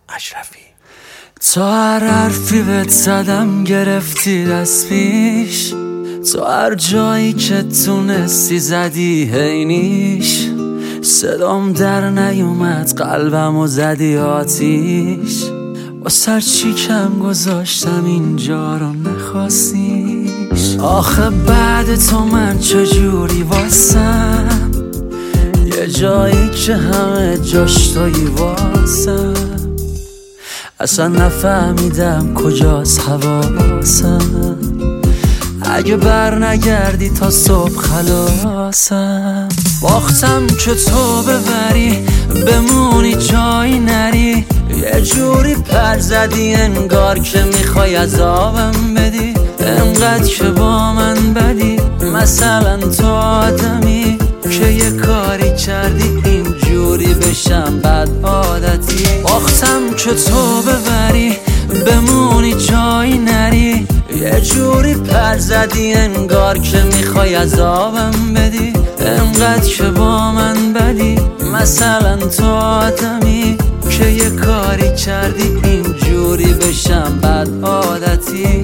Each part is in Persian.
اشرفی. تا هر حرفی بهت زدم گرفتی دست پیش، تو هر جایی که تونستی زدی هینیش، صدام در نیومد قلبمو زدی آتیش، با سر چی کم گذاشتم اینجا رو نخواستیش. آخه بعد تو من چجوری واسم، یه جایی که همه جاش تویی واسم، اصلا نفهمیدم کجاست حواسم، اگه بر نگردی تا صبح خلاصم. باختم که تو ببری بمونی جایی نری، یه جوری پر زدی انگار که میخوای عذابم بدی، انقدر که با من بدی، مثلا تو آدمی که یه کاری کردی اینجوری بشم بد عادتی. باختم که تو ببری بمونی جایی نری، یه جوری پر زدی انگار که میخوای عذابم بدی، انقدر که با من بدی، مثلا تو آدمی که یه کاری کردی اینجوری بشم بد عادتی.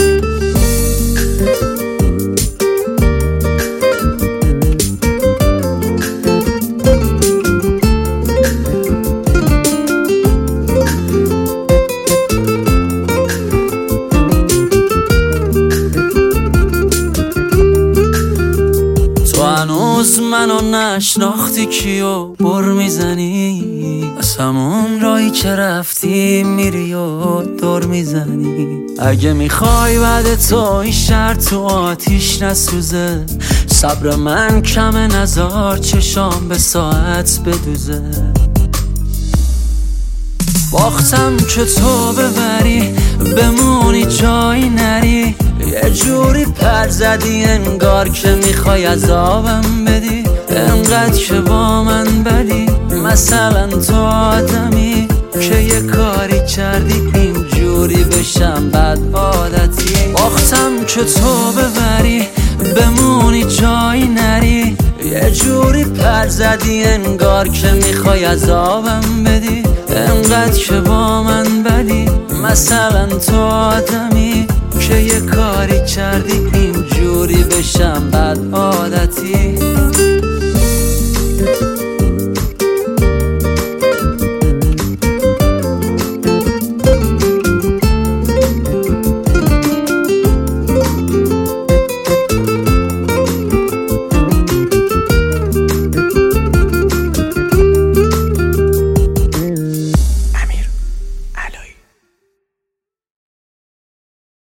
هنوز منو نشناختی کیو بر میزنی، از همون راهی که رفتی میری و دور میزنی. اگه میخوای بعد تو این شهر تو آتیش نسوزه، صبر من کمه نزار چشام به ساعت بدوزه. باختم که تو ببری بمونی جایی نری، یه جوری پر زدی انگار که میخوای عذابم بدی، انقدر که با من بدی، مثلا تو آدمی که یه کاری کردی اینجوری بشم بد عادتی. باختم که تو ببری بمونی جایی نری، یه جوری پر زدی انگار که میخوای عذابم بدی، انقدر که با من بدی، مثلا تو آدمی که یه کاری کردی اینجوری بشم بد عادتی.